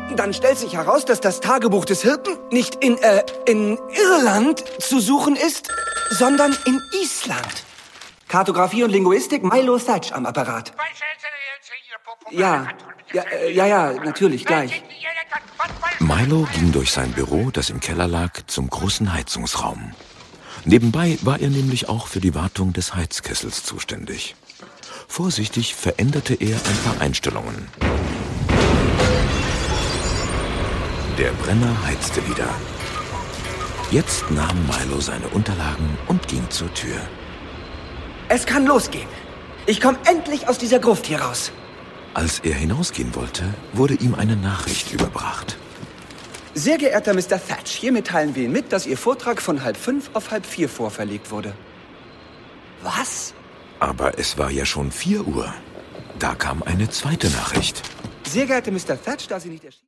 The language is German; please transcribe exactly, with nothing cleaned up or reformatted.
Dann stellt sich heraus, dass das Tagebuch des Hirten nicht in, äh, in Irland zu suchen ist, sondern in Island. Kartografie und Linguistik, Milo Thatch am Apparat. Ja, ja, äh, ja, ja, natürlich, gleich. Milo ging durch sein Büro, das im Keller lag, zum großen Heizungsraum. Nebenbei war er nämlich auch für die Wartung des Heizkessels zuständig. Vorsichtig veränderte er ein paar Einstellungen. Der Brenner heizte wieder. Jetzt nahm Milo seine Unterlagen und ging zur Tür. Es kann losgehen. Ich komme endlich aus dieser Gruft hier raus. Als er hinausgehen wollte, wurde ihm eine Nachricht überbracht. Sehr geehrter Mister Thatch, hiermit teilen wir Ihnen mit, dass Ihr Vortrag von halb fünf auf halb vier vorverlegt wurde. Was? Aber es war ja schon vier Uhr. Da kam eine zweite Nachricht. Sehr geehrter Mister Thatch, da Sie nicht erschienen...